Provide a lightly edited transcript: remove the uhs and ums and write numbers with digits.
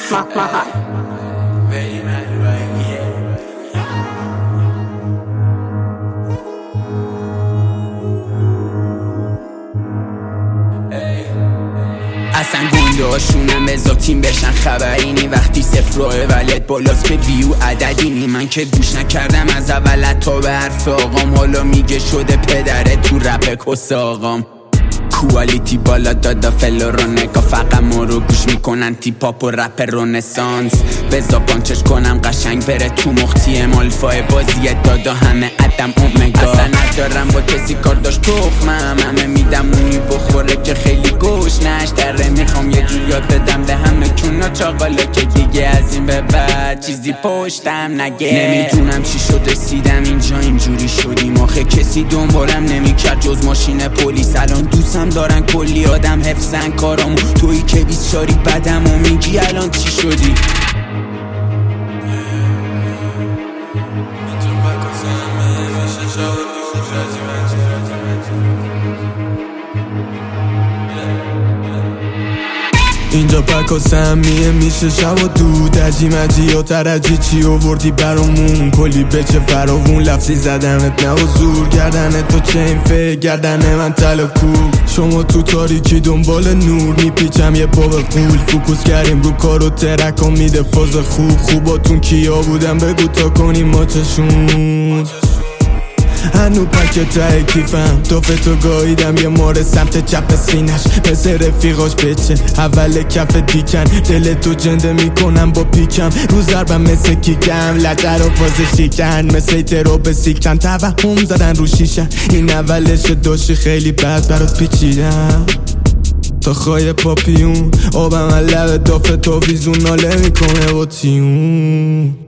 اصلا گنده هاشونم بزا تیم بشن خبرینی وقتی صفر روه ولد بالاست به ویو عددینی. من که گوش نکردم از اول تا به حرف آقام، حالا میگه شده پدره تو رپ کس آقام. کوالیتی بالا دادا فلو رو نگاه، فقط ما رو گوش میکنن تیپاپ و رپ رونسانس. بزا پانچش کنم قشنگ بره تو مختی مالفای بازیه دادا همه عدم اومگا. اصلا ندارم با کسی کار داشت تخمم، همه میدم اونی بخوره که خیلی گوشنش داره. میخوام یه جور یاد بدم به همه کنا چاقالا که دیگه از این به بعد چیزی پشتم نگه. نمیدونم چی شد رسیدم اینجا اینجوری شدیم، آخه کسی دنبالم نمیکرد جز ماشین پلیس. الان دوستم دارن کلی آدم حفظن کارامو، تویی که 20 شاری بدم و میگی الان چی شدی. اینجا پکا سمیه میشه شب و دود عجی مجی و ترجی چی آوردی برامون، کلی بچه فراوون لفظی زدنت نه و زور گردنت تو چین فکر گردن من تل کور. شما تو تاریکی دنبال نور میپیچم یه باب قول، فوکوس کردیم رو کار و ترکا میده فاز خوب. خوباتون کیا بودم بگو تا کنیم ماچشون. هنو پکه ته کیفم توفتو گاییدم یه ماره سمت چپ سینش مثل رفیقاش بچه اول کف دیکن. دل تو جنده میکنم با پیکم رو ضربم مثل کیکم لتر و فاز شیکن مثل ترو به سیکتن. توهم زدن رو شیشن این اولش داشتی خیلی بد برات پیچیدم تا خواهی پاپیون آبم لب دافت و ویزون ناله میکنه با تیون.